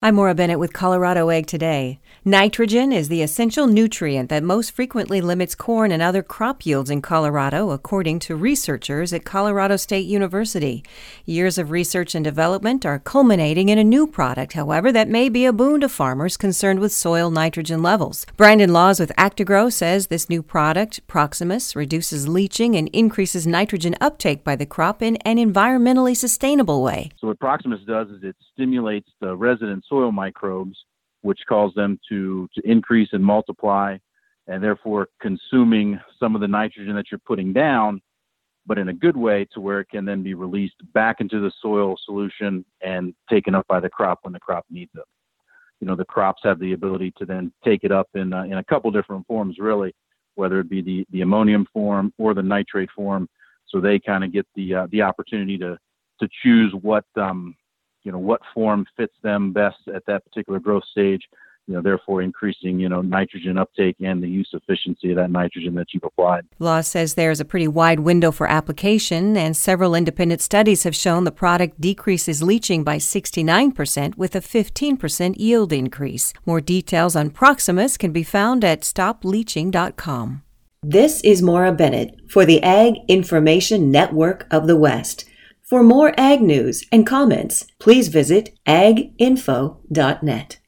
I'm Maura Bennett with Colorado Ag Today. Nitrogen is the essential nutrient that most frequently limits corn and other crop yields in Colorado, according to researchers at Colorado State University. Years of research and development are culminating in a new product, however, that may be a boon to farmers concerned with soil nitrogen levels. Brandon Laws with Actagro says this new product, Proximus, reduces leaching and increases nitrogen uptake by the crop in an environmentally sustainable way. So what Proximus does is it stimulates the resident soil microbes, which cause them to increase and multiply, and therefore consuming some of the nitrogen that you're putting down, but in a good way to where it can then be released back into the soil solution and taken up by the crop when the crop needs it. You know, the crops have the ability to then take it up in a couple different forms, really, whether it be the ammonium form or the nitrate form. So they kind of get the opportunity to choose what form fits them best at that particular growth stage, therefore increasing, nitrogen uptake and the use efficiency of that nitrogen that you've applied. Law says there's a pretty wide window for application, and several independent studies have shown the product decreases leaching by 69% with a 15% yield increase. More details on Proximus can be found at stopleaching.com. This is Maura Bennett for the Ag Information Network of the West. For more ag news and comments, please visit aginfo.net.